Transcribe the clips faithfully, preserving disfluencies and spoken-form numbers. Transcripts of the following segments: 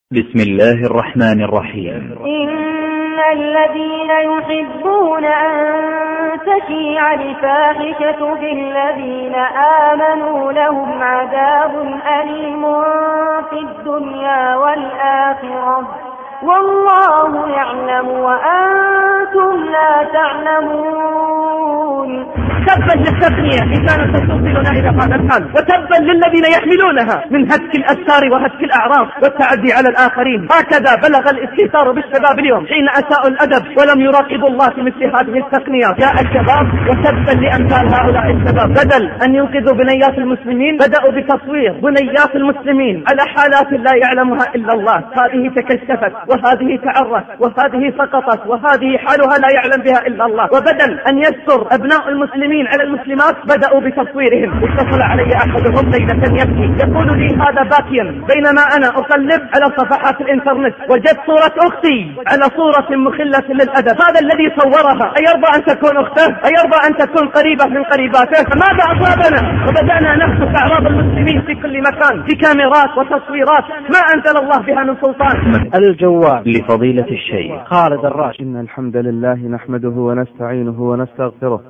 بسم الله الرحمن الرحيم. إن الذين يحبون أن تشيع الفاحشة في الذين آمنوا لهم عذاب أليم في الدنيا والآخرة والله يعلم وأنتم لا تعلمون. تبا للتقنية إن كانت توصلنا إلى هذا الحال، وتبا للذين يحملونها من هتك الأسار وهتك الأعراض والتعدي على الآخرين. هكذا بلغ الاستهتار بالشباب اليوم حين أساءوا الأدب ولم يراقبوا الله في مثل هذه التقنيات. جاء الشباب وتبا لأمثال هؤلاء الشباب، بدل أن ينقذوا بنيات المسلمين بدأوا بتصوير بنيات المسلمين على حالات لا يعلمها إلا الله. هذه تكشفت وهذه تعرت وهذه سقطت وهذه حالها لا يعلم بها إلا الله. وبدل أن يستر أبناء المسلمين على المسلمات بدأوا بتصويرهم. اتصل علي أحدهم ليلة يبكي يقول لي هذا باكيا بينما أنا أقلب على صفحات الإنترنت وجدت صورة أختي على صورة مخلة للأدب. هذا الذي صورها أيرضى أن تكون أخته؟ أيرضى أن تكون قريبة من قريباته؟ ماذا أصابنا؟ وبدأنا نخطف أعراض المسلمين في كل مكان في كاميرات وتصويرات ما أنزل الله بها من سلطان. الجواب لفضيلة الشيخ خالد الراشد. إن الحمد لله نحمده ونستعينه ونستغفره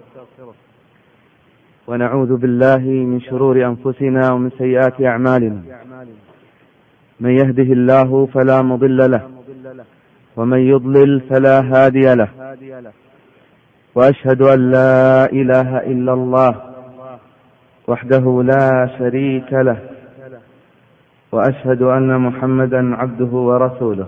ونعوذ بالله من شرور أنفسنا ومن سيئات أعمالنا. من يهده الله فلا مضل له ومن يضلل فلا هادي له، وأشهد أن لا إله إلا الله وحده لا شريك له، وأشهد أن محمدا عبده ورسوله.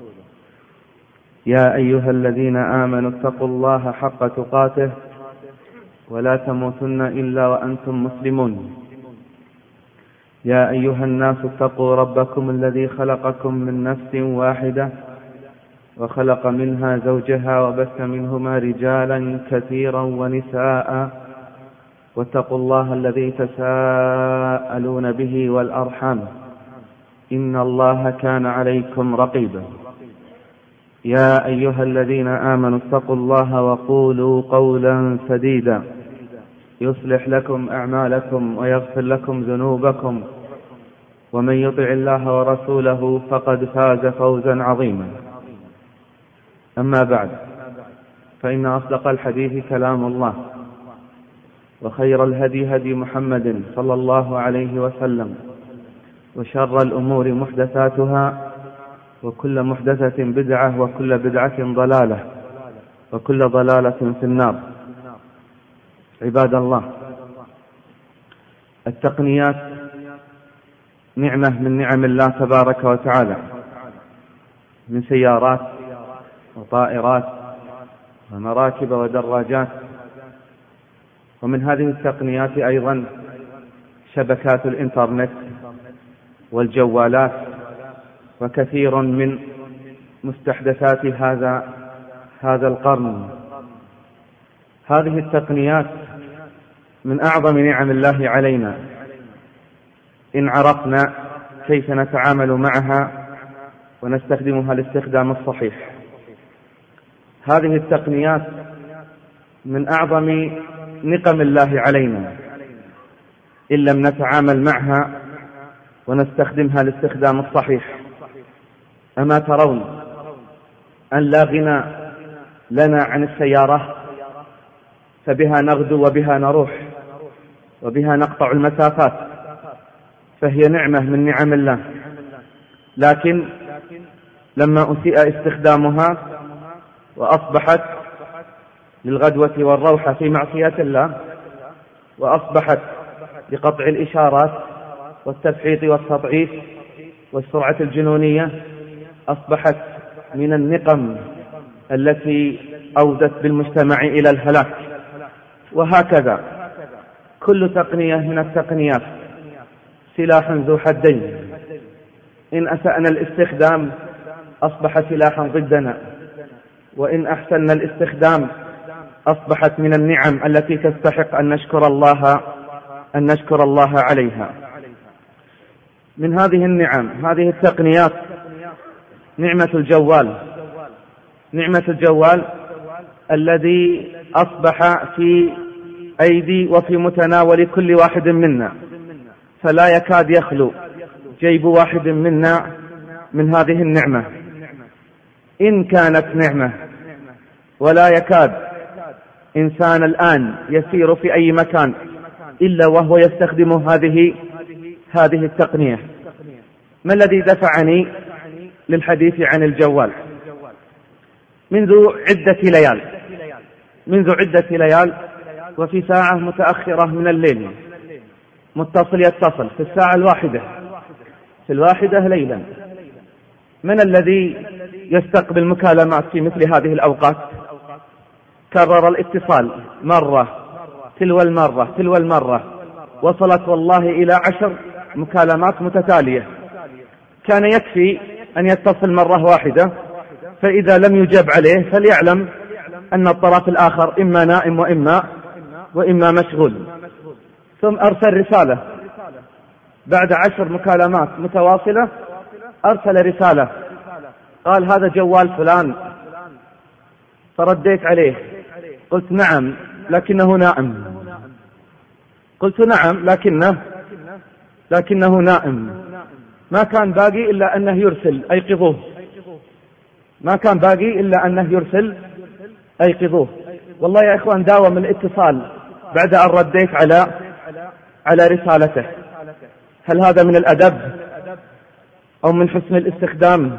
يا أيها الذين آمنوا اتقوا الله حق تقاته ولا تموتن إلا وأنتم مسلمون. يا أيها الناس اتقوا ربكم الذي خلقكم من نفس واحدة وخلق منها زوجها وبث منهما رجالا كثيرا ونساء، واتقوا الله الذي تساءلون به والأرحام إن الله كان عليكم رقيبا. يا أيها الذين آمنوا اتقوا الله وقولوا قولا سديدا يصلح لكم أعمالكم ويغفر لكم ذنوبكم، ومن يطع الله ورسوله فقد فاز فوزا عظيما. أما بعد، فإن أصدق الحديث كلام الله، وخير الهدي هدي محمد صلى الله عليه وسلم، وشر الأمور محدثاتها، وكل محدثة بدعة، وكل بدعة ضلالة، وكل ضلالة في النار. عباد الله، التقنيات نعمة من نعم الله تبارك وتعالى، من سيارات وطائرات ومراكب ودراجات. ومن هذه التقنيات أيضا شبكات الإنترنت والجوالات، وكثير من مستحدثات هذا هذا القرن. هذه التقنيات من أعظم نعم الله علينا إن عرفنا كيف نتعامل معها ونستخدمها الاستخدام الصحيح. هذه التقنيات من أعظم نقم الله علينا إن لم نتعامل معها ونستخدمها الاستخدام الصحيح. أما ترون أن لا غنى لنا عن السيارة؟ فبها نغدو وبها نروح وبها نقطع المسافات، فهي نعمة من نعم الله. لكن لما أسيء استخدامها وأصبحت للغدوة والروحة في معصية الله، وأصبحت لقطع الإشارات والتفحيط والتضعيف والسرعة الجنونية، أصبحت من النقم التي أودت بالمجتمع إلى الهلاك. وهكذا كل تقنية من التقنيات سلاح ذو حدين. إن أسأنا الاستخدام أصبح سلاحا ضدنا، وإن أحسننا الاستخدام أصبحت من النعم التي تستحق أن نشكر الله أن نشكر الله عليها. من هذه النعم هذه التقنيات نعمة الجوال. نعمة الجوال الذي أصبح في أيدي وفي متناول كل واحد منا، فلا يكاد يخلو جيب واحد منا من هذه النعمة، إن كانت نعمة، ولا يكاد إنسان الآن يسير في أي مكان إلا وهو يستخدم هذه هذه التقنية. ما الذي دفعني للحديث عن الجوال؟ منذ عدة ليال منذ عدة ليال وفي ساعة متأخرة من الليل متصل يتصل في الساعة الواحدة في الواحدة ليلا. من الذي يستقبل مكالمات في مثل هذه الأوقات؟ كرر الاتصال مرة تلو المرة تلو المرة، وصلت والله إلى عشر مكالمات متتالية. كان يكفي أن يتصل مرة واحدة، فإذا لم يجاب عليه فليعلم أن الطرف الآخر إما نائم وإما وإما مشغول. ثم أرسل رسالة بعد عشر مكالمات متواصلة، أرسل رسالة قال هذا جوال فلان، فرديت عليه قلت نعم لكنه نائم، قلت نعم لكنه لكنه نائم. ما كان باقي إلا أنه يرسل أيقظوه، ما كان باقي إلا أنه يرسل أيقظوه. والله يا إخوان داوم الاتصال بعد أن رديت على على رسالته. هل هذا من الأدب أو من حسن الاستخدام؟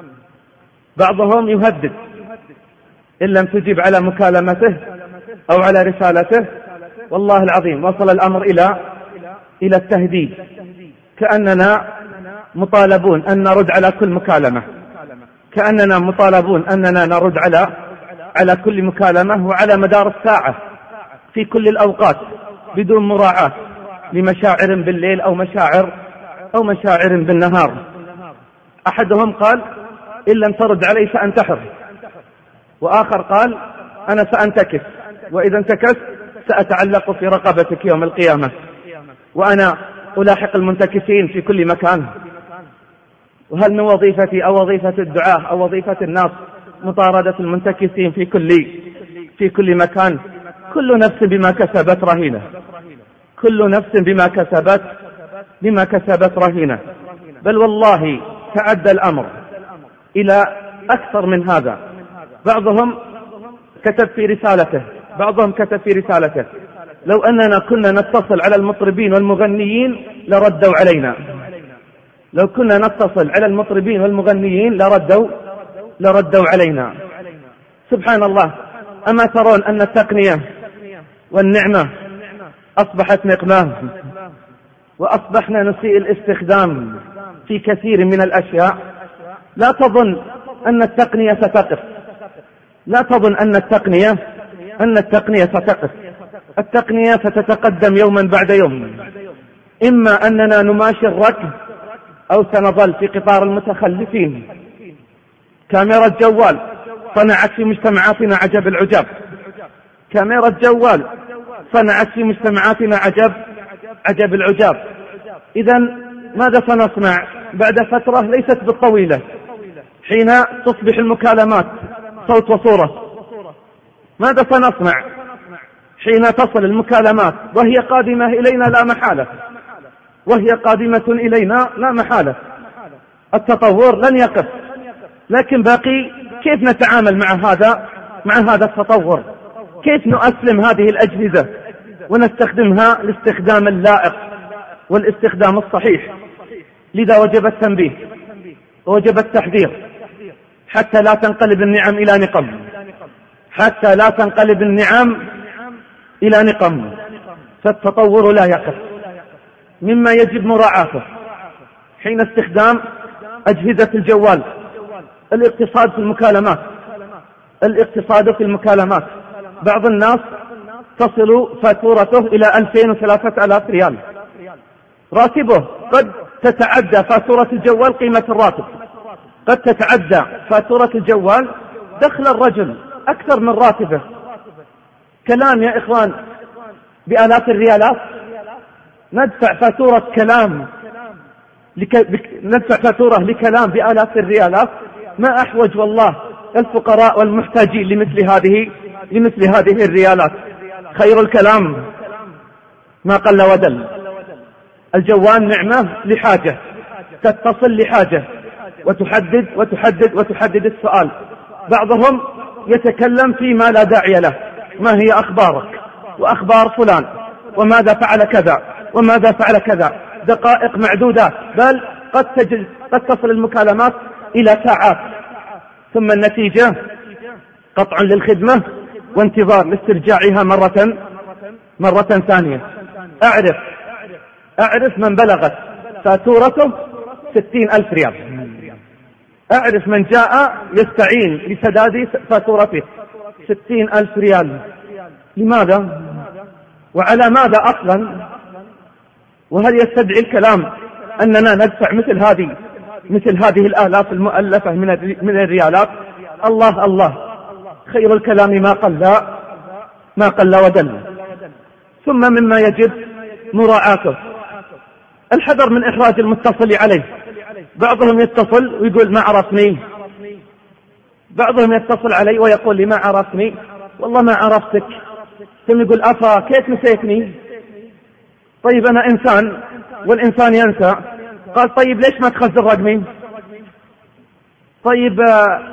بعضهم يهدد إن لم تجب على مكالمته أو على رسالته، والله العظيم وصل الأمر إلى إلى التهديد، كأننا مطالبون أن نرد على كل مكالمة، كأننا مطالبون أننا نرد على على كل مكالمة وعلى مدار الساعة في كل الأوقات بدون مراعاة لمشاعر بالليل أو مشاعر أو مشاعر بالنهار. أحدهم قال إن لم ترد علي سأنتحر، وآخر قال أنا سأنتكس، وإذا انتكست سأتعلق في رقبتك يوم القيامة، وأنا ألاحق المنتكسين في كل مكان. وهل من وظيفتي أو وظيفة الدعاة أو وظيفة الناس مطاردة المنتكسين في كل في كل مكان؟ كل نفس بما كسبت رهينة، كل نفس بما كسبت بما كسبت رهينة. بل والله تعدى الأمر إلى أكثر من هذا. بعضهم كتب في رسالته بعضهم كتب في رسالته لو أننا كنا نتصل على المطربين والمغنيين لردوا علينا، لو كنا نتصل على المطربين والمغنيين لردوا لردوا علينا. سبحان الله. أما ترون أن التقنية والنعمة أصبحت نقمة، وأصبحنا نسيء الاستخدام في كثير من الأشياء؟ لا تظن أن التقنية ستقف، لا تظن أن التقنية أن التقنية ستقف. التقنية ستتقدم يوما بعد يوم، إما أننا نماشي الركب أو سنظل في قطار المتخلفين. كاميرا الجوال صنعت في مجتمعاتنا عجب العجاب، كاميرا الجوال صنعت في مجتمعاتنا عجب عجب العجاب. إذن ماذا سنصنع بعد فترة ليست بالطويلة، حين تصبح المكالمات صوت وصورة؟ ماذا سنصنع حين تصل المكالمات وهي قادمة إلينا لا محالة وهي قادمة إلينا لا محالة؟ التطور لن يقف، لكن باقي كيف نتعامل مع هذا مع هذا التطور، كيف نؤسلم هذه الأجهزة ونستخدمها الاستخدام اللائق والاستخدام الصحيح. لذا وجب التنبيه ووجب التحذير حتى لا تنقلب النعم إلى نقم، حتى لا تنقلب النعم إلى نقم. فالتطور لا يقف. مما يجب مراعاته حين استخدام أجهزة الجوال الاقتصاد في المكالمات، الاقتصاد في المكالمات. بعض الناس تصل فاتورته إلى ألفين وثلاثة آلاف ريال، راتبه قد تتعدى فاتورة الجوال قيمة الراتب، قد تتعدى فاتورة الجوال دخل الرجل أكثر من راتبه. كلام يا إخوان بآلاف الريالات، ندفع فاتورة كلام لك... بك... ندفع فاتورة لكلام بآلاف الريالات. ما أحوج والله الفقراء والمحتاجين لمثل هذه لمثل هذه الريالات. خير الكلام ما قل ودل. الجوال نعمة لحاجة، تتصل لحاجة، وتحدد وتحدد وتحدد السؤال. بعضهم يتكلم فيما لا داعي له، ما هي أخبارك وأخبار فلان وماذا فعل كذا وماذا فعل كذا، دقائق معدودات، بل قد تجد قد تصل المكالمات إلى ساعات، ثم النتيجة قطع للخدمة وانتظار لاسترجاعها مرة مرة ثانية. أعرف أعرف من بلغت فاتورته ستين ألف ريال، أعرف من جاء يستعين لسداد فاتورته ستين ألف ريال. لماذا وعلى ماذا أصلا؟ وهل يستدعي الكلام أننا ندفع مثل هذه مثل هذه الآلاف المؤلفة من الريالات؟ الله الله، خير الكلام ما قل ما قل ودل. ثم مما يجب مراعاته الحذر من إحراج المتصل عليه. بعضهم يتصل ويقول ما عرفني، بعضهم يتصل علي ويقول لي ما عرفني، والله ما عرفتك، ثم يقول أفا كيف نسيتني؟ طيب أنا إنسان والإنسان ينسى. قال طيب ليش ما تخزن رقمي؟ طيب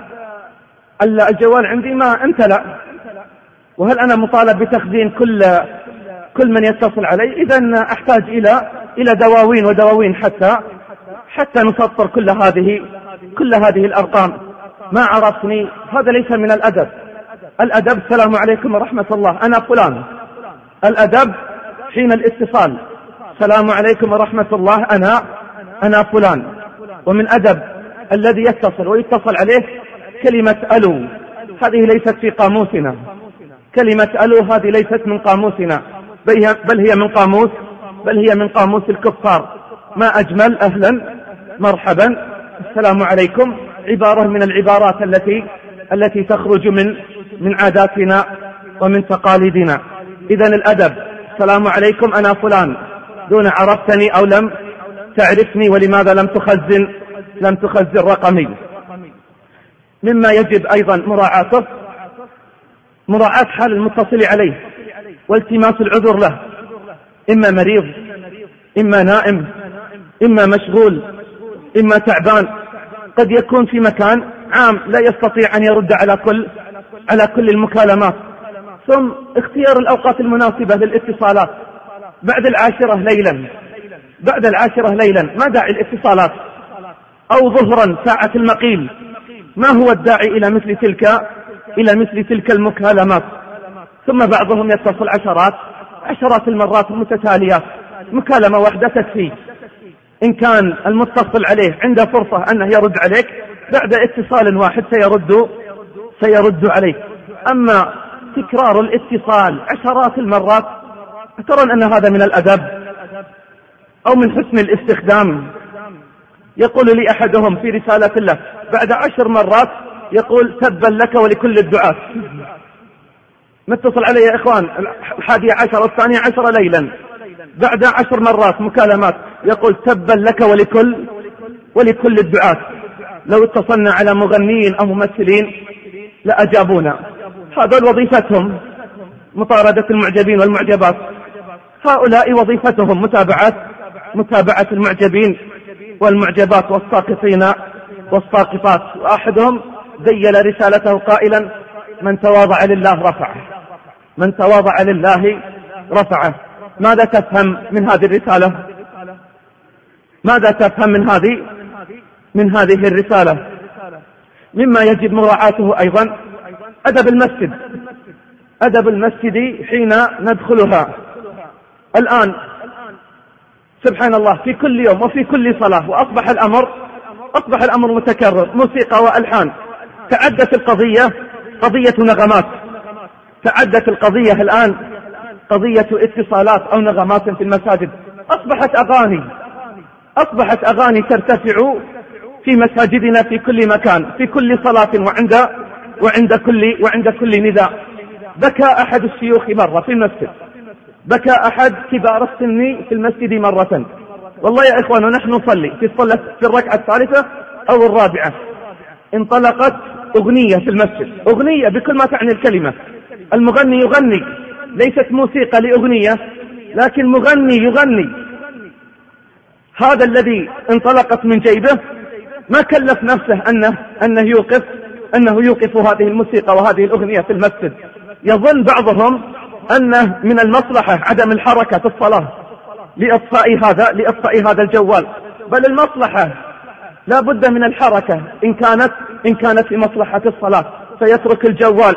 الجوال عندي ما أنت لا، وهل أنا مطالب بتخزين كل كل من يتصل علي؟ إذن أحتاج إلى إلى دواوين ودواوين حتى حتى نسطر كل هذه كل هذه الأرقام. ما عرفني، هذا ليس من الأدب. الأدب السلام عليكم ورحمة الله أنا فلان. الأدب حين الاتصال السلام عليكم ورحمة الله أنا أنا فلان. ومن أدب الذي يتصل ويتصل عليه كلمة ألو، هذه ليست في قاموسنا. كلمة ألو هذه ليست من قاموسنا، بل هي من قاموس بل هي من قاموس الكفار. ما أجمل أهلا مرحبا السلام عليكم، عبارة من العبارات التي التي تخرج من من عاداتنا ومن تقاليدنا. إذن الأدب السلام عليكم أنا فلان، دون عرفتني أو لم تعرفني ولماذا لم تخزن لم تخزن رقمي. مما يجب أيضا مراعاته مراعاة حال المتصل عليه والتماس العذر له، إما مريض إما نائم إما مشغول إما تعبان، قد يكون في مكان عام لا يستطيع أن يرد على كل على كل المكالمات. ثم اختيار الأوقات المناسبة للاتصالات بعد العاشرة ليلا بعد العاشرة ليلا ما داعي الاتصالات، أو ظهرا ساعة المقيل، ما هو الداعي إلى مثل تلك إلى مثل تلك المكالمات. ثم بعضهم يتصل عشرات عشرات المرات المتتاليات، مكالمة واحدة تكفي. إن كان المتصل عليه عنده فرصة أنه يرد عليك بعد اتصال واحد سيرد سيرد عليك. أما تكرار الاتصال عشرات المرات، ترون أن هذا من الأدب أو من حسن الاستخدام. يقول لي أحدهم في رسالة له بعد عشر مرات يقول تبا لك ولكل الدعاة. متصل علي يا إخوان الحادية عشر والثانية عشر ليلا، بعد عشر مرات مكالمات يقول تبا لك ولكل ولكل الدعاة. لو اتصلنا على مغنيين أو ممثلين لأجابونا، هذا وظيفتهم مطاردة المعجبين والمعجبات. هؤلاء وظيفتهم متابعة متابعة المعجبين والمعجبات والساقطين والساقطات. وأحدهم ذيل رسالته قائلا من تواضع لله رفعه من تواضع لله رفعه. ماذا تفهم من هذه الرسالة؟ ماذا تفهم من هذه من هذه الرسالة؟ مما يجب مراعاته أيضا أدب المسجد أدب المسجد حين ندخلها. الآن سبحان الله في كل يوم وفي كل صلاة، وأصبح الأمر أصبح الأمر متكرر، موسيقى وألحان. تعدت القضية قضية نغمات، تعدت القضية الآن قضية اتصالات أو نغمات في المساجد. أصبحت أغاني أصبحت أغاني ترتفع في مساجدنا في كل مكان في كل صلاة وعند وعند كل وعند كل نداء. بكى أحد الشيوخ مرة في المسجد، بكى أحد كبار السن في المسجد مرة. والله يا إخوان نحن نصلي في الصلاة في الركعة الثالثة أو الرابعة، انطلقت أغنية في المسجد، أغنية بكل ما تعني الكلمة. المغني يغني، ليست موسيقى لأغنية لكن مغني يغني. هذا الذي انطلقت من جيبه ما كلف نفسه أنه, أنه يوقف أنه يوقف هذه الموسيقى وهذه الأغنية في المسجد. يظن بعضهم أنه من المصلحة عدم الحركة في الصلاة لإطفاء هذا لإطفاء هذا الجوال، بل المصلحة لا بد من الحركة إن كانت إن كانت في مصلحة الصلاة، فيترك الجوال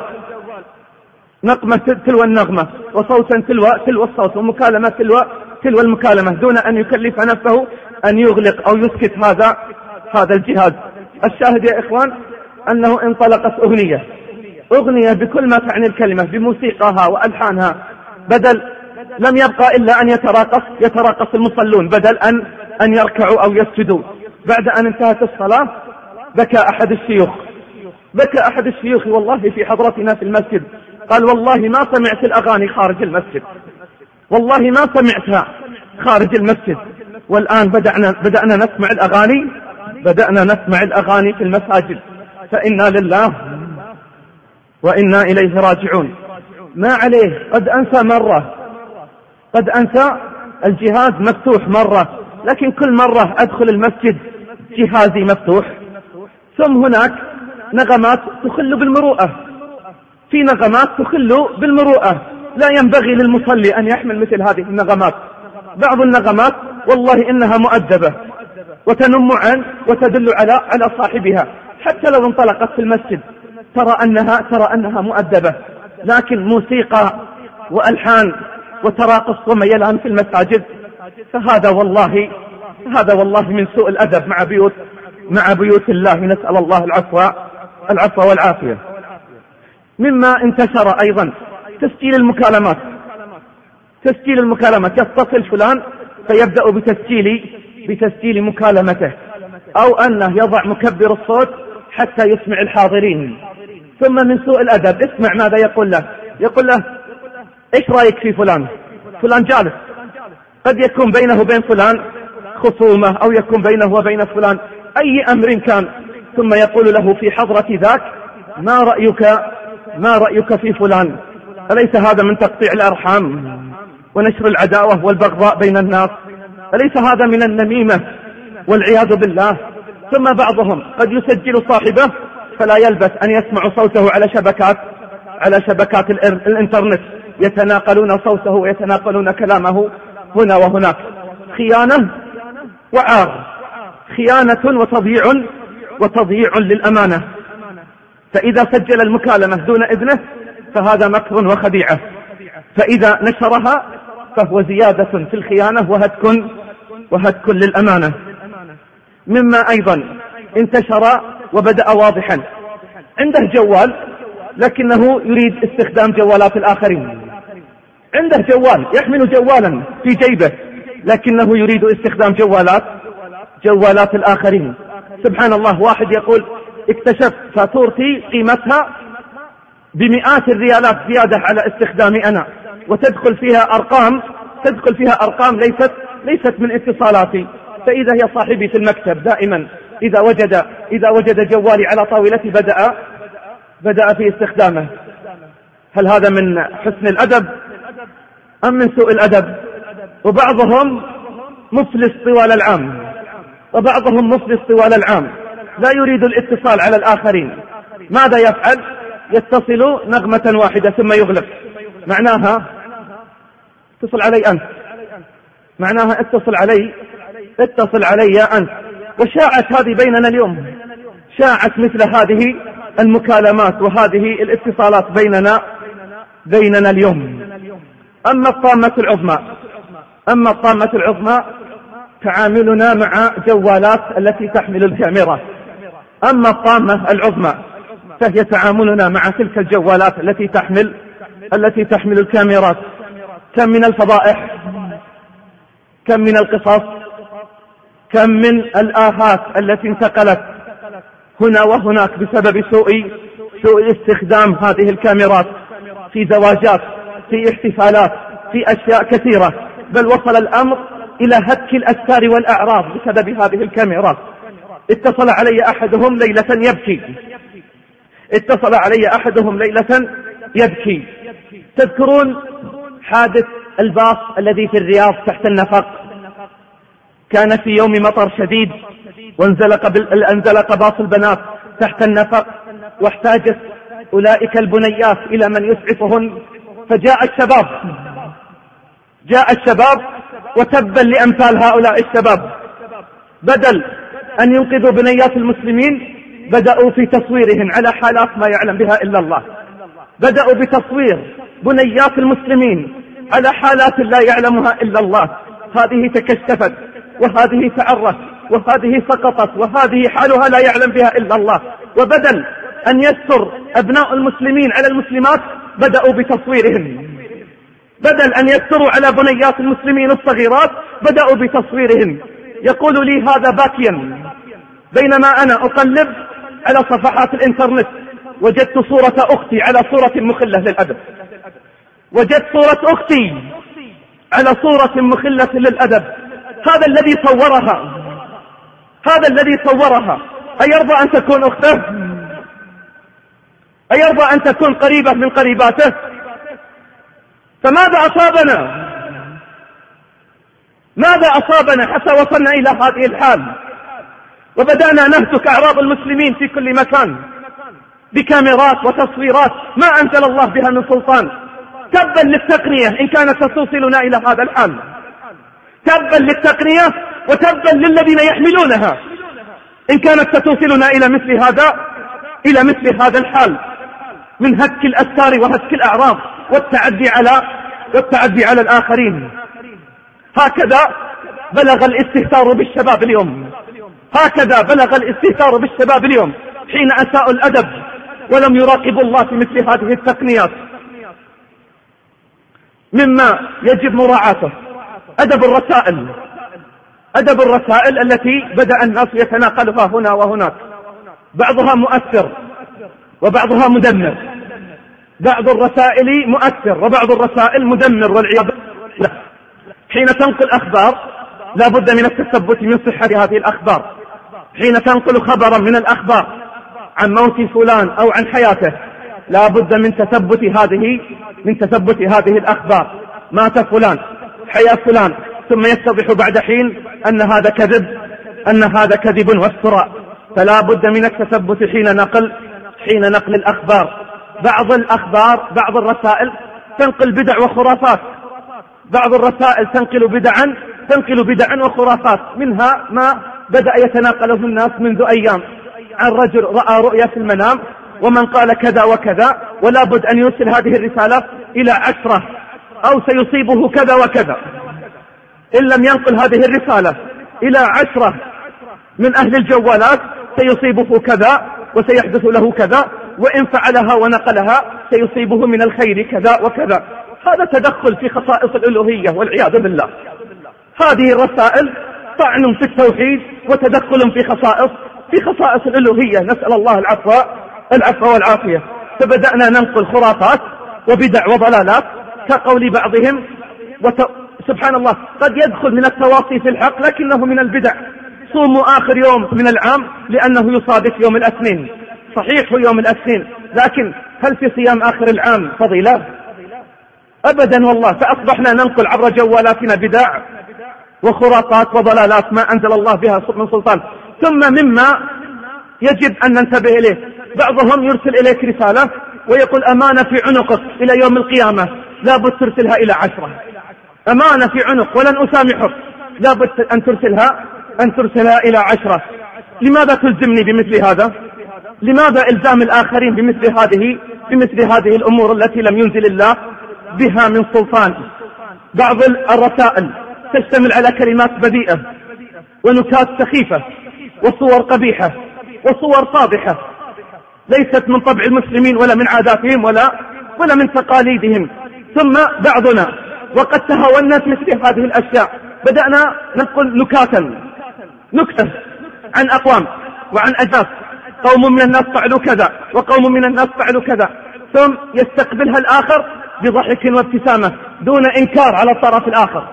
نغمة تلو النغمة وصوتا تلو تلو الصوت ومكالمة تلو تلو المكالمة دون أن يكلف نفسه أن يغلق أو يسكت هذا هذا الجهاز. الشاهد يا إخوان أنه انطلقت أغنية أغنية بكل ما تعني الكلمة بموسيقاها وألحانها، بدل لم يبقى إلا أن يتراقص يتراقص المصلون بدل أن أن يركعوا أو يسجدوا. بعد أن انتهت الصلاة بكى أحد الشيوخ بكى أحد الشيوخ والله في حضرتنا في المسجد، قال والله ما سمعت الأغاني خارج المسجد، والله ما سمعتها خارج المسجد، والآن بدأنا بدأنا نسمع الأغاني بدأنا نسمع الأغاني في المساجد، فإنا لله وإنا إليه راجعون. ما عليه، قد أنسى مرة قد أنسى الجهاز مفتوح مرة، لكن كل مرة أدخل المسجد جهازي مفتوح. ثم هناك نغمات تخل بالمروءة، في نغمات تخل بالمروءة، لا ينبغي للمصلي أن يحمل مثل هذه النغمات. بعض النغمات والله إنها مؤدبة وتنم عن وتدل على على صاحبها، حتى لو انطلقت في المسجد ترى أنها ترى أنها مؤدبة، لكن موسيقى وألحان وتراقص وميلان في المساجد، فهذا والله هذا والله من سوء الأدب مع بيوت مع بيوت الله، نسأل الله العفو العفو والعافية. مما انتشر أيضا تسجيل المكالمات تسجيل المكالمات يتصل فلان فيبدأ بتسجيل بتسجيل مكالمته، أو أنه يضع مكبر الصوت حتى يسمع الحاضرين. ثم من سوء الأدب اسمع ماذا يقول له، يقول له إيش رأيك في فلان فلان جالس، قد يكون بينه وبين فلان خصومة أو يكون بينه وبين فلان أي أمر كان، ثم يقول له في حضرة ذاك ما رأيك ما رأيك في فلان، أليس هذا من تقطيع الأرحام ونشر العداوة والبغضاء بين الناس؟ أليس هذا من النميمة والعياذ بالله؟ ثم بعضهم قد يسجل صاحبه فلا يلبث أن يسمع صوته على شبكات على شبكات الإنترنت، يتناقلون صوته ويتناقلون كلامه هنا وهناك. خيانة وعار، خيانة وتضييع وتضييع للأمانة. فإذا سجل المكالمة دون إذنه فهذا مكر وخديعة، فإذا نشرها فهو زيادة في الخيانة وهتك وهتك للأمانة. مما أيضا انتشر وبدأ واضحا، عنده جوال لكنه يريد استخدام جوالات الآخرين، عنده جوال يحمل جوالا في جيبه لكنه يريد استخدام جوالات جوالات الآخرين. سبحان الله، واحد يقول اكتشفت فاتورتي قيمتها بمئات الريالات زيادة على استخدامي أنا، وتدخل فيها أرقام تدخل فيها أرقام ليست ليست من اتصالاتي، فإذا هي صاحبي في المكتب دائما إذا وجد إذا وجد جوالي على طاولتي بدأ بدأ في استخدامه. هل هذا من حسن الأدب أم من سوء الأدب؟ وبعضهم مفلس طوال العام وبعضهم مفلس طوال العام لا يريد الاتصال على الآخرين. ماذا يفعل؟ يتصل نغمة واحدة ثم يغلق، معناها اتصل علي أنت، معناها اتصل علي اتصل علي يا أنت. وشاعت هذه بيننا اليوم، شاعت مثل هذه المكالمات وهذه الاتصالات بيننا بيننا اليوم. أما الطامة العظمى أما الطامة العظمى تعاملنا مع جوالات التي تحمل الكاميرا. أما الطامة العظمى فهي تعاملنا مع تلك الجوالات التي تحمل التي تحمل الكاميرات. كم من الفضائح، كم من القصص، كم من الآهات التي انتقلت هنا وهناك بسبب سوء سوء استخدام هذه الكاميرات في زواجات، في احتفالات، في أشياء كثيرة، بل وصل الأمر إلى هتك الأستار والأعراض بسبب هذه الكاميرات. اتصل علي أحدهم ليلة يبكي اتصل علي أحدهم ليلة يبكي تذكرون حادث الباص الذي في الرياض تحت النفق؟ كان في يوم مطر شديد وانزلق بال... انزلق باص البنات تحت النفق، واحتاجت أولئك البنيات إلى من يسعفهن، فجاء الشباب جاء الشباب وتبا لأمثال هؤلاء الشباب، بدل أن ينقذوا بنيات المسلمين بدأوا في تصويرهن على حالات ما يعلم بها إلا الله، بدأوا بتصوير بنيات المسلمين على حالات لا يعلمها إلا الله. هذه تكشفت، وهذه تعرت، وهذه سقطت، وهذه حالها لا يعلم بها إلا الله. وبدل أن يستر أبناء المسلمين على المسلمات بدأوا بتصويرهن، بدل أن يستروا على بنيات المسلمين الصغيرات بدأوا بتصويرهن. يقول لي هذا باكيا بينما أنا أقلب على صفحات الإنترنت وجدت صورة أختي على صورة مخلة للأدب، وجدت صورة أختي على صورة مخلة للأدب. هذا الذي صورها هذا الذي صورها أيرضى أن تكون أخته؟ أيرضى أن تكون قريبة من قريباته؟ فماذا أصابنا؟ ماذا أصابنا حتى وصلنا إلى هذه الحال؟ وبدأنا نهتك أعراض المسلمين في كل مكان بكاميرات وتصويرات ما أنزل الله بها من سلطان. تبا للتقنية إن كانت توصلنا إلى هذا الحال، تبا للتقنية وتبا للذين يحملونها إن كانت توصلنا إلى مثل هذا إلى مثل هذا الحال من هتك الأستار وهتك الأعراض والتعدي على والتعدي على الآخرين. هكذا بلغ الاستهتار بالشباب اليوم، هكذا بلغ الاستهتار بالشباب اليوم حين أساءوا الأدب ولم يراقبوا الله في مثل هذه التقنيات. مما يجب مراعاته أدب الرسائل، أدب الرسائل التي بدأ الناس يتناقلها هنا وهناك، بعضها مؤثر وبعضها مدمر، بعض الرسائل مؤثر وبعض الرسائل مدمر والعياذ بالله. حين تنقل أخبار لا بد من التثبت من صحة هذه الأخبار، حين تنقل خبرا من الأخبار عن موت فلان أو عن حياته لا بد من تثبت هذه من تثبت هذه الأخبار. مات فلان، حيا فلان، ثم يتضح بعد حين أن هذا كذب أن هذا كذب وافتراء. فلا بد من التثبت حين نقل حين نقل الأخبار. بعض الأخبار بعض الرسائل تنقل بدع وخرافات، بعض الرسائل تنقل بدعا تنقل بدعا وخرافات، منها ما بدأ يتناقله الناس منذ أيام عن رجل رأى رؤيا في المنام ومن قال كذا وكذا، ولا بد أن يرسل هذه الرسالة إلى عشرة أو سيصيبه كذا وكذا. إن لم ينقل هذه الرسالة إلى عشرة من أهل الجوالات سيصيبه كذا وسيحدث له كذا، وإن فعلها ونقلها سيصيبه من الخير كذا وكذا. هذا تدخل في خصائص الألوهية والعياذ بالله. هذه الرسائل طعن في التوحيد وتدخل في خصائص في خصائص الألوهية، نسأل الله العفو العفو والعافية. فبدأنا ننقل خرافات وبدع وضلالات كقول بعضهم وت... سبحان الله قد يدخل من التواصي في الحق لكنه من البدع. صوموا آخر يوم من العام لأنه يصادف يوم الاثنين، صحيح هو يوم الاثنين، لكن هل في صيام آخر العام فضيلة؟ أبدا والله. فأصبحنا ننقل عبر جوالاتنا بدع وخرافات وضلالات ما أنزل الله بها من سلطان. ثم مما يجب أن ننتبه إليه، بعضهم يرسل إليك رسالة ويقول أمانة في عنقك إلى يوم القيامة، لا بد ترسلها إلى عشرة. أمانة في عنق ولن أسامحك، لا بد أن ترسلها أن ترسلها إلى عشرة. لماذا تلزمني بمثل هذا؟ لماذا إلزام الآخرين بمثل هذه بمثل هذه الأمور التي لم ينزل الله بها من سلطان؟ بعض الرسائل تشتمل على كلمات بذيئة ونكات سخيفة وصور قبيحة وصور فاضحة ليست من طبع المسلمين ولا من عاداتهم ولا ولا من تقاليدهم. ثم بعضنا وقد تهاونت مثل هذه الأشياء، بدأنا ننقل نكاتا نكتة عن أقوام وعن أجناس، قوم من الناس فعلوا كذا وقوم من الناس فعلوا كذا، ثم يستقبلها الآخر بضحك وابتسامة دون إنكار على الطرف الآخر.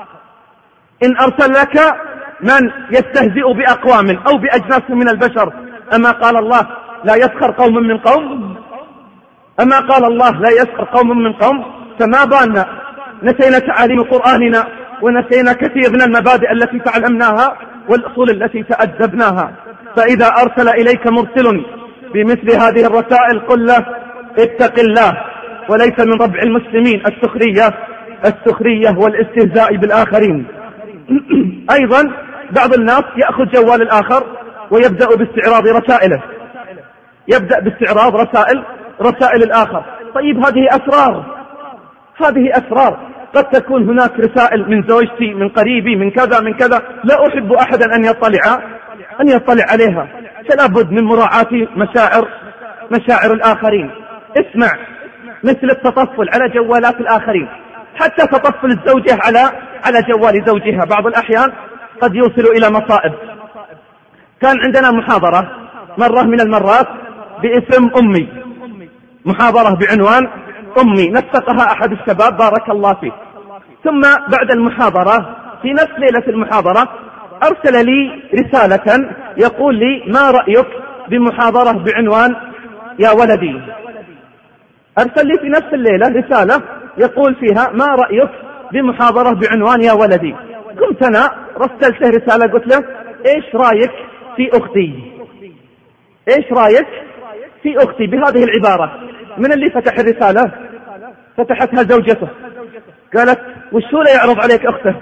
إن أرسل لك من يستهزئ بأقوام أو بأجناس من البشر، أما قال الله لا يسخر قوم من قوم؟ أما قال الله لا يسخر قوم من قوم؟ فما بالنا نسينا تعاليم قرآننا ونسينا كثير من المبادئ التي تعلمناها والأصول التي تأدبناها. فإذا أرسل إليك مرسل بمثل هذه الرسائل قل له اتق الله، وليس من ربع المسلمين السخرية السخرية والاستهزاء بالآخرين. أيضا بعض الناس يأخذ جوال الآخر ويبدأ باستعراض رسائله، يبدأ باستعراض رسائل رسائل الآخر. طيب هذه أسرار، هذه أسرار. قد تكون هناك رسائل من زوجتي، من قريبي، من كذا من كذا، لا أحب أحدا أن يطلع أن يطلع عليها، فلا بد من مراعاة مشاعر مشاعر الآخرين. اسمع، مثل التطفل على جوالات الآخرين، حتى تطفل الزوجة على على جوال زوجها بعض الأحيان قد يوصل إلى مصائب. كان عندنا محاضرة مرة من المرات باسم أمي، محاضرة بعنوان أمي، نسقها أحد الشباب بارك الله فيه. ثم بعد المحاضرة في نفس ليلة المحاضرة أرسل لي رسالة يقول لي ما رأيك بمحاضرة بعنوان يا ولدي. أرسل لي في نفس الليلة رسالة يقول فيها ما رأيك بمحاضرة بعنوان يا ولدي. قمت أنا رسلته رسالة قلت له إيش رأيك في أختي، إيش رأيك في أختي، بهذه العبارة. من اللي فتح الرسالة؟ فتحتها زوجته. قالت وشو لا يعرض عليك أخته؟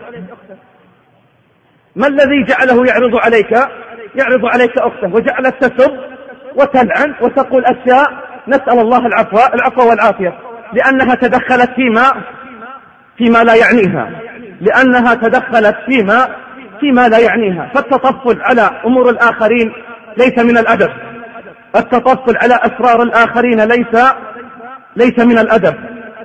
ما الذي جعله يعرض عليك يعرض عليك أخته؟ وجعلت تسب وتلعن وتقول أشياء، نسأل الله العفو العفو والعافية، لأنها تدخلت فيما فيما لا يعنيها، لأنها تدخلت فيما فيما لا يعنيها. فالتطفل على أمور الآخرين ليس من الأدب، التطفل على أسرار الآخرين ليس ليس من الأدب.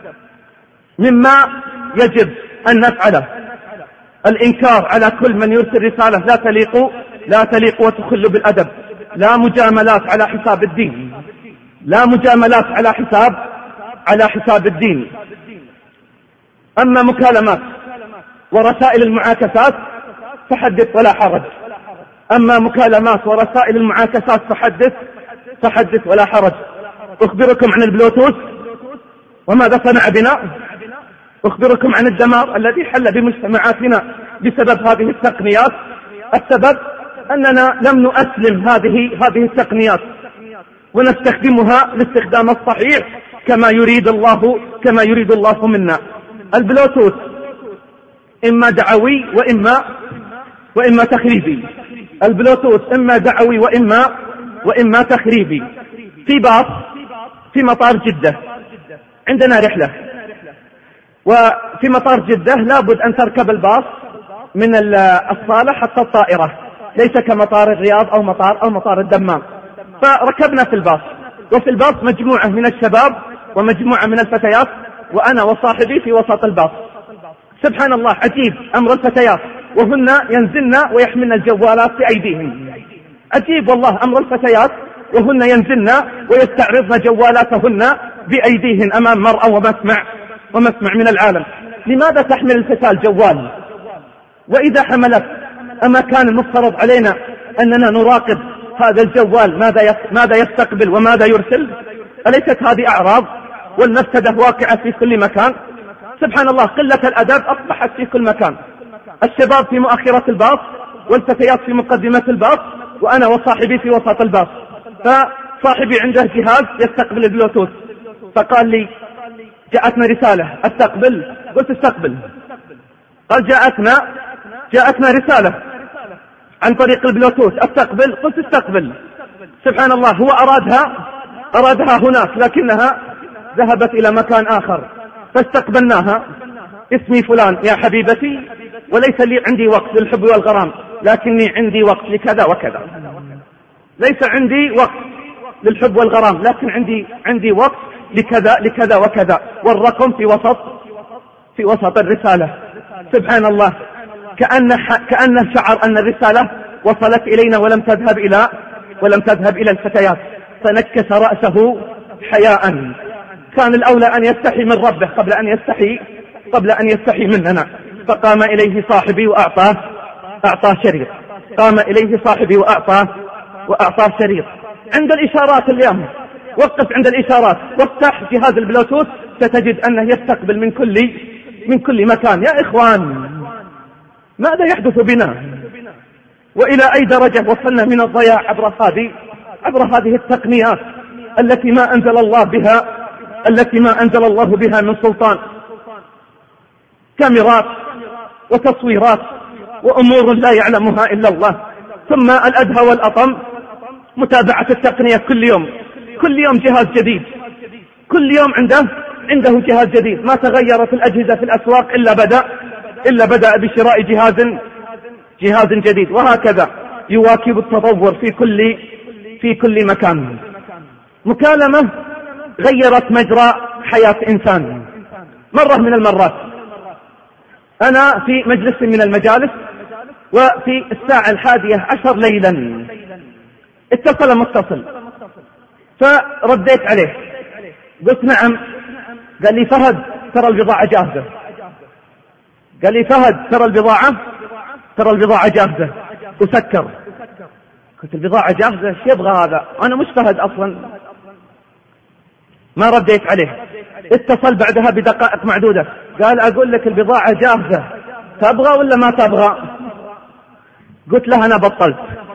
مما يجب أن نفعله الإنكار على كل من يرسل رسالة لا تليق لا تليق وتخل بالأدب. لا مجاملات على حساب الدين، لا مجاملات على حساب على حساب الدين. أما مكالمات ورسائل المعاكسات فحدث ولا حرج، أما مكالمات ورسائل المعاكسات فحدث فحدث ولا حرج. أخبركم عن البلوتوث وماذا صنع بنا، أخبركم عن الدمار الذي حل بمجتمعاتنا بسبب هذه التقنيات. السبب أننا لم نؤسلم هذه هذه التقنيات ونستخدمها الاستخدام الصحيح كما يريد الله كما يريد الله منا. البلوتوث إما دعوي وإما وإما تخريبي، البلوتوث إما دعوي وإما وإما تخريبي. في باص في مطار جدة، عندنا رحلة، وفي مطار جدة لابد أن تركب الباص من الصالة حتى الطائرة، ليس كمطار الرياض أو مطار أو مطار الدمام. فركبنا في الباص، وفي الباص مجموعة من الشباب ومجموعة من الفتيات، وأنا وصاحبي في وسط الباص. سبحان الله، عجيب أمر الفتيات، وهن ينزلن ويحملن الجوالات في أيديهن. عجيب والله أمر الفتيات، وهن ينزلن ويستعرضن جوالاتهن بأيديهن أمام مرأة ومسمع ومسمع من العالم. لماذا تحمل الفتاة الجوال؟ وإذا حملت أما كان المفترض علينا أننا نراقب هذا الجوال ماذا ماذا يستقبل وماذا يرسل؟ أليست هذه أعراض والمفسدة واقعة في كل مكان؟ سبحان الله، قلة الأدب أصبحت في كل مكان. الشباب في مؤخرة الباص والفتيات في مقدمة الباص، وأنا وصاحبي في وسط الباص. فصاحبي عنده جهاز يستقبل البلوتوث، فقال لي جاءتنا رسالة استقبل. قلت استقبل. قال جاءتنا جاءتنا رسالة عن طريق البلوتوث استقبل. قلت استقبل. سبحان الله، هو أرادها أرادها هناك لكنها ذهبت إلى مكان آخر، فاستقبلناها. اسمي فلان يا حبيبتي، وليس لي عندي وقت للحب والغرام، لكني عندي وقت لكذا وكذا. ليس عندي وقت للحب والغرام، لكن عندي عندي وقت لكذا لكذا وكذا، والرقم في وسط في وسط الرسالة. سبحان الله، كأن كأنه شعر أن الرسالة وصلت إلينا ولم تذهب إلى ولم تذهب إلى الفتيات، فنكس رأسه حياء. كان الأولى أن يستحي من ربه قبل أن يستحي قبل أن يستحي مننا. فقام إليه صاحبي وأعطاه أعطاه شريط. قام إليه صاحبي وأعطاه وأعطاه شريط. عند الإشارات اليوم، وقف عند الإشارات وافتح جهاز البلوتوث، ستجد أنه يستقبل من كل من كل مكان. يا إخوان، ماذا يحدث بنا؟ وإلى أي درجة وصلنا من الضياع عبر هذه عبر هذه التقنيات التي ما أنزل الله بها التي ما أنزل الله بها من سلطان. كاميرات وتصويرات وأمور لا يعلمها إلا الله. ثم الأدهى والأطم متابعة التقنية كل يوم كل يوم جهاز جديد، كل يوم عنده عنده جهاز جديد. ما تغيرت الأجهزة في الأسواق إلا بدأ إلا بدأ بشراء جهاز جهاز جديد، وهكذا يواكب التطور في كل في كل مكان. مكالمة غيرت مجرى حياة إنسان. مرة من المرات أنا في مجلس من المجالس، وفي الساعة الحادية عشر ليلا اتصل متصل، فرديت عليه قلت نعم. قال لي فهد ترى البضاعة جاهزة. قال لي فهد ترى البضاعة ترى البضاعة جاهزة. وسكر. قلت البضاعة جاهزة؟ ايش يبغى هذا؟ أنا مش فهد أصلا. ما رديت عليه. اتصل بعدها بدقائق معدودة قال أقول لك البضاعة جاهزة، تبغى ولا ما تبغى؟ قلت له أنا بطلت.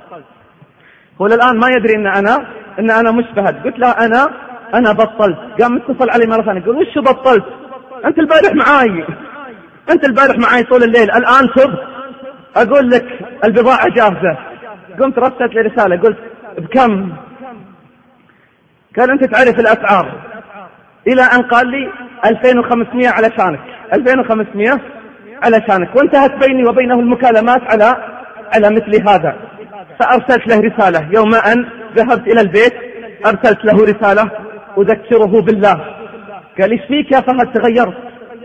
هو الآن ما يدري إن أنا إن أنا مش فهد. قلت له أنا أنا بطلت. قام اتصل علي مرة ثانية يقول وش بطلت؟ أنت البارح معاي أنت البارح معاي طول الليل، الآن تب أقول لك البضاعة جاهزة. قمت رسلت لي رسالة قلت بكم؟ قال أنت تعرف الأسعار. إلى أن قال لي ألفين وخمسمائة علشانك ألفين وخمسمائة علشانك، وانتهت بيني وبينه المكالمات على على مثل هذا. فأرسلت له رسالة يوم أن ذهبت إلى البيت، أرسلت له رسالة أذكره بالله. قال إيش فيك يا فهد تغيرت؟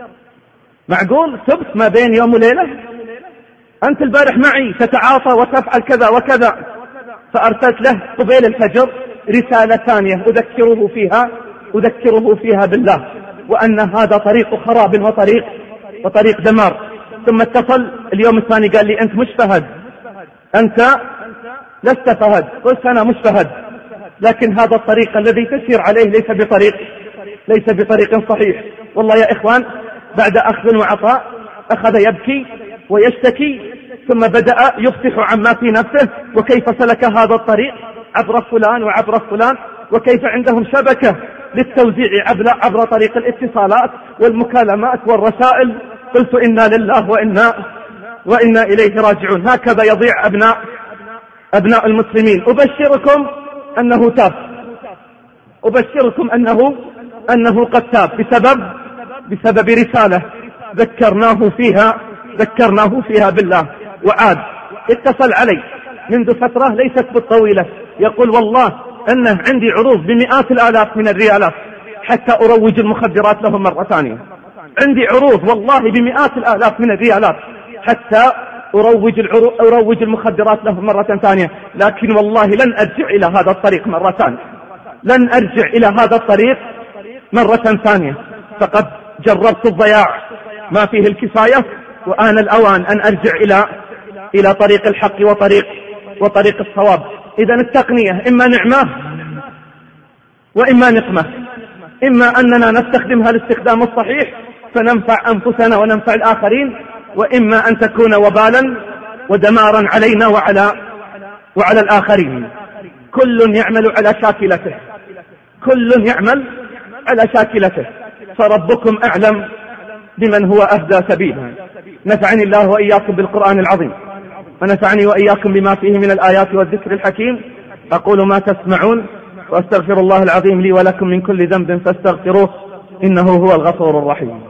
معقول سبت ما بين يوم وليلة؟ أنت البارح معي تتعاطى وتفعل كذا وكذا. فأرسلت له قبيل الفجر رسالة ثانية أذكره فيها أذكره فيها بالله، وأن هذا طريق خراب وطريق وطريق دمار. ثم اتصل اليوم الثاني قال لي أنت مش فهد، أنت لست فهد. قلت أنا مش فهد، لكن هذا الطريق الذي تسير عليه ليس بطريق ليس بطريق صحيح. والله يا إخوان بعد أخذ وعطاء أخذ يبكي ويشتكي، ثم بدأ يفتح عما في نفسه وكيف سلك هذا الطريق عبر فلان وعبر فلان، وكيف عندهم شبكة للتوزيع عبر, عبر طريق الاتصالات والمكالمات والرسائل. قلت إنا لله وإنا, وإنا إليه راجعون. هكذا يضيع أبناء أبناء المسلمين. أبشركم أنه تاب أبشركم أنه أنه قد تاب بسبب بسبب رسالة ذكرناه فيها ذكرناه فيها بالله وعاد. اتصل علي منذ فترة ليست بالطويلة يقول والله أنه عندي عروض بمئات الآلاف من الريالات حتى أروج المخدرات لهم مرة ثانية. عندي عروض والله بمئات الآلاف من الريالات حتى أروج, أروج المخدرات لهم مرة ثانية، لكن والله لن أرجع إلى هذا الطريق مرة ثانية لن أرجع إلى هذا الطريق مرة ثانية. فقد جربت الضياع ما فيه الكفاية، وآن الأوان أن أرجع إلى إلى طريق الحق وطريق وطريق الصواب. إذن التقنية إما نعمة وإما نقمة، إما أننا نستخدمها الاستخدام الصحيح فننفع أنفسنا وننفع الآخرين، وإما أن تكون وبالا ودمارا علينا وعلى وعلى الآخرين. كل يعمل على شاكلته كل يعمل على شاكلته فربكم أعلم بمن هو أهدى سبيلا. نفعني الله وإياكم بالقرآن العظيم، ونفعني وإياكم بما فيه من الآيات والذكر الحكيم. أقول ما تسمعون وأستغفر الله العظيم لي ولكم من كل ذنب فاستغفروه إنه هو الغفور الرحيم.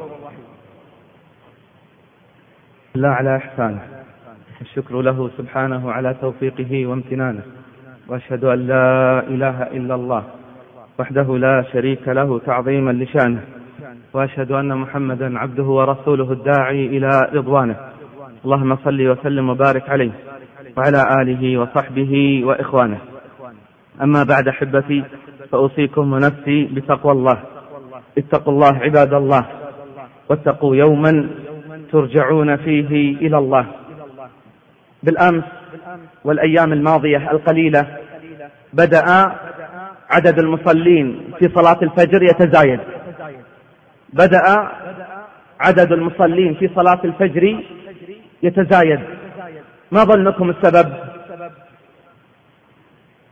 الله على إحسانه، الشكر له سبحانه على توفيقه وامتنانه، وأشهد أن لا إله إلا الله وحده لا شريك له تعظيما لشانه، وأشهد أن محمدا عبده ورسوله الداعي إلى رضوانه. اللهم صل وسلم وبارك عليه وعلى آله وصحبه وإخوانه. أما بعد أحبتي، فأوصيكم ونفسي بتقوى الله. اتقوا الله عباد الله، واتقوا يوما ترجعون فيه إلى الله. بالأمس والأيام الماضية القليلة بدأ عدد المصلين في صلاة الفجر يتزايد بدأ عدد المصلين في صلاة الفجر يتزايد. ما ظنكم السبب؟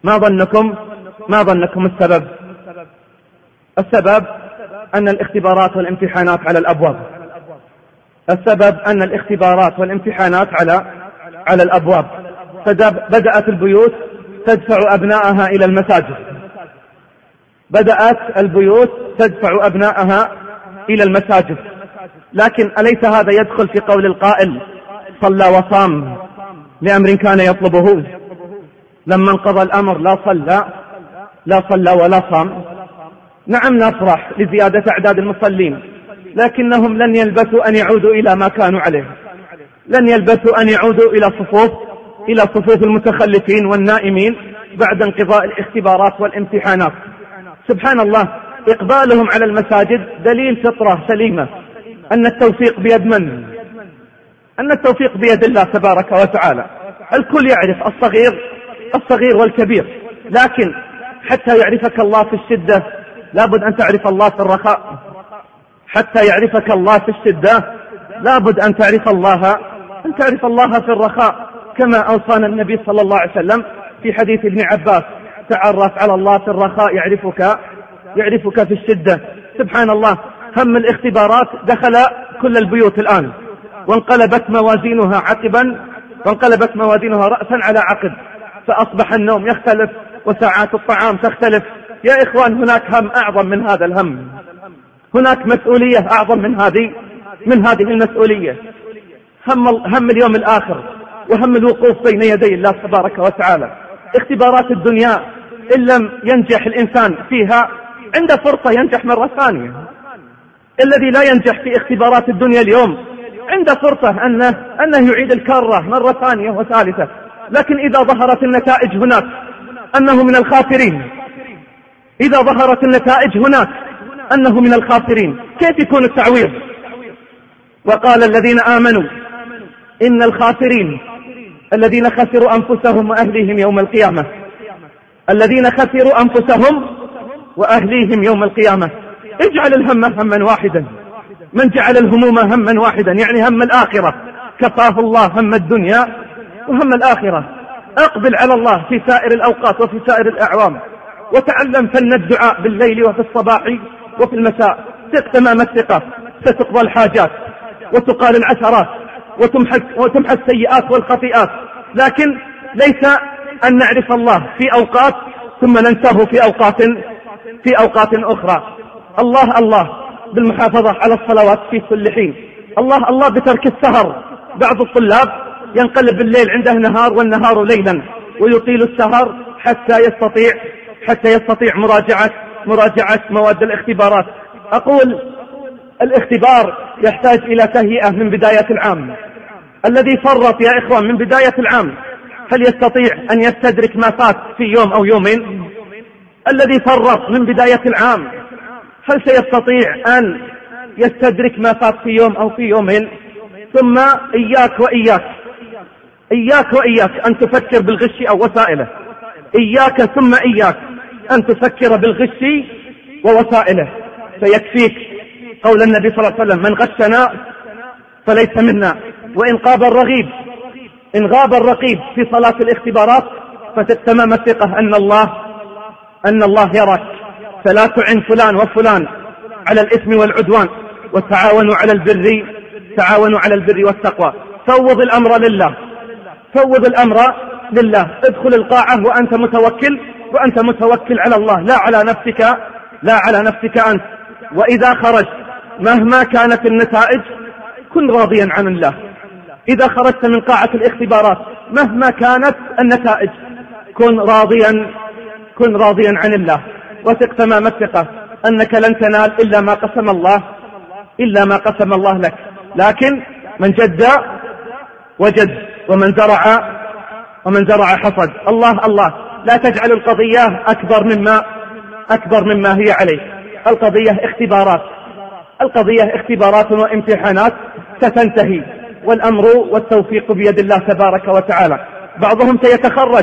ما ظنكم ما ظنكم السبب؟ السبب أن الاختبارات والامتحانات على الأبواب. السبب أن الاختبارات والامتحانات على على الأبواب. بدأت البيوت تدفع أبنائها إلى المساجد. بدأت البيوت تدفع أبنائها إلى المساجد، لكن أليس هذا يدخل في قول القائل صلى وصام لأمر كان يطلبه؟ لما انقضى الأمر لا صلى لا صلى ولا صام. نعم نفرح لزيادة أعداد المصلين، لكنهم لن يلبثوا أن يعودوا إلى ما كانوا عليه، لن يلبثوا أن يعودوا إلى صفوف إلى صفوف المتخلفين والنائمين بعد انقضاء الاختبارات والامتحانات. سبحان الله، إقبالهم على المساجد دليل فطرة سليمة أن التوفيق بيد من؟ أن التوفيق بيد الله تبارك وتعالى. الكل يعرف، الصغير الصغير والكبير، لكن حتى يعرفك الله في الشدة لابد أن تعرف الله في الرخاء. حتى يعرفك الله في الشدة لابد أن تعرف الله أن تعرف الله في الرخاء، كما أوصانا النبي صلى الله عليه وسلم في حديث ابن عباس: تعرف على الله في الرخاء يعرفك يعرفك في الشدة. سبحان الله، هم الاختبارات دخل كل البيوت الآن، وانقلبت موازينها عقبا وانقلبت موازينها رأسا على عقب، فأصبح النوم يختلف وساعات الطعام تختلف. يا إخوان، هناك هم أعظم من هذا الهم، هناك مسؤولية أعظم من هذه من هذه المسؤولية. هم, هم اليوم الآخر وهم الوقوف بين يدي الله تبارك وتعالى. اختبارات الدنيا إن لم ينجح الإنسان فيها عنده فرصة ينجح مرة ثانية. الذي لا ينجح في اختبارات الدنيا اليوم عنده فرصة أنه, أنه يعيد الكرة مرة ثانية وثالثة، لكن إذا ظهرت النتائج هناك أنه من الخاسرين. إذا ظهرت النتائج هناك أنه من الخاسرين، كيف يكون التعويض؟ وقال الذين آمنوا إن الخاسرين الذين خسروا أنفسهم وأهليهم يوم القيامة. الذين خسروا أنفسهم وأهليهم يوم القيامة. اجعل الهم هما واحدا. من جعل الهموم هما واحدا يعني هم الآخرة كفاه الله هم الدنيا وهم الآخرة. أقبل على الله في سائر الأوقات وفي سائر الأعوام، وتعلم فن الدعاء بالليل وفي الصباح وفي المساء. ثق تمام الثقة، ستقضى الحاجات وتقال العثرات وتمحى وتمحى السيئات والخطيئات، لكن ليس أن نعرف الله في أوقات ثم ننساه في أوقات في أوقات أخرى. الله الله بالمحافظة على الصلوات في كل حين. الله الله بترك السهر. بعض الطلاب ينقلب الليل عنده نهار والنهار ليلا، ويطيل السهر حتى يستطيع حتى يستطيع مراجعة مراجعة مواد الاختبارات. أقول الاختبار يحتاج إلى تهيئة من بداية العام. الذي فرط يا إخوان من بداية العام هل يستطيع أن يستدرك ما فات في يوم أو يومين؟ الذي فرط من بداية العام هل سيستطيع أن يستدرك ما فات في يوم أو في يومين؟ ثم إياك وإياك إياك وإياك أن تفكر بالغش أو وسائله. إياك ثم إياك أن تفكر بالغش ووسائله. فيكفيك قول النبي صلى الله عليه وسلم: من غشنا فليس منا. وإن غاب الرغيب إن غاب الرقيب في صلاة الاختبارات فتتمم الثقة أن الله أن الله يراك. فلا تعن فلان وفلان على الإثم والعدوان، وتعاونوا على البر تعاونوا على البر والتقوى. فوض الأمر لله فوض الأمر لله. ادخل القاعة وأنت متوكل وأنت متوكل على الله، لا على نفسك لا على نفسك أنت. وإذا خرجت مهما كانت النتائج كن راضيا عن الله. إذا خرجت من قاعة الاختبارات مهما كانت النتائج كن راضيا كن راضيا عن الله، وثق تمام الثقة أنك لن تنال إلا ما قسم الله إلا ما قسم الله لك. لكن من جد وجد، ومن زرع ومن زرع حصد. الله الله لا تجعل القضية أكبر مما أكبر مما هي عليه. القضية اختبارات القضية اختبارات وامتحانات ستنتهي، والأمر والتوفيق بيد الله تبارك وتعالى. بعضهم سيتخرج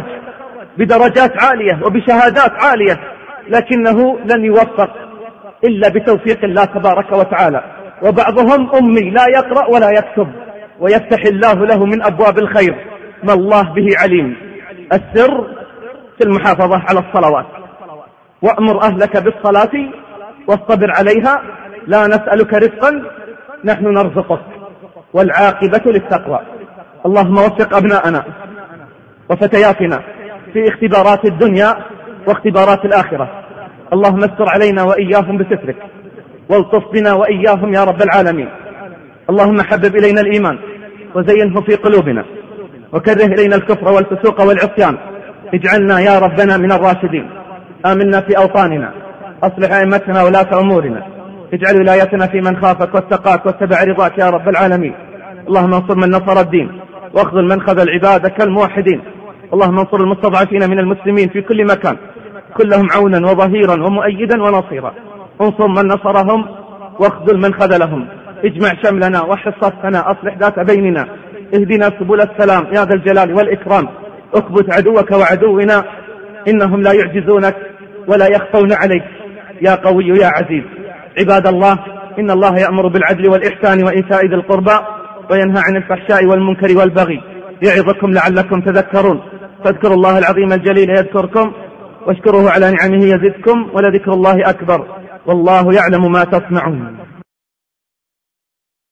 بدرجات عالية وبشهادات عالية، لكنه لن يوفق إلا بتوفيق الله تبارك وتعالى. وبعضهم أمي لا يقرأ ولا يكتب، ويفتح الله له من أبواب الخير ما الله به عليم. السر في المحافظة على الصلوات. وأمر أهلك بالصلاة واصطبر عليها، لا نسألك رزقا نحن نرزقك، والعاقبة للتقوى. اللهم وفق أبناءنا وفتياتنا في اختبارات الدنيا واختبارات الآخرة. اللهم استر علينا وإياهم بسترك، والطف بنا وإياهم يا رب العالمين. اللهم حبب إلينا الإيمان وزينه في قلوبنا، وكره إلينا الكفر والفسوق والعصيان. اجعلنا يا ربنا من الراشدين. آمنا في أوطاننا، أصلح أئمتنا ولاة أمورنا، اجعل ولايتنا في من خافك واتقاك واتبع رضاك يا رب العالمين. اللهم انصر من نصر الدين، واخذل من خذل عبادك الموحدين. اللهم انصر المستضعفين من المسلمين في كل مكان، كلهم عونا وظهيرا ومؤيدا ونصيرا. انصر من نصرهم واخذل من خذلهم. اجمع شملنا وحص صفنا، أصلح ذات بيننا، اهدنا سبل السلام يا ذا الجلال والإكرام. اكبت عدوك وعدونا، إنهم لا يعجزونك ولا يخفون عليك يا قوي يا عزيز. عباد الله، إن الله يأمر بالعدل والإحسان وإيتاء ذي القربى وينهى عن الفحشاء والمنكر والبغي، يعظكم لعلكم تذكرون. فاذكروا الله العظيم الجليل يذكركم، واشكروه على نعمه يزدكم، ولذكر الله أكبر، والله يعلم ما تصنعون.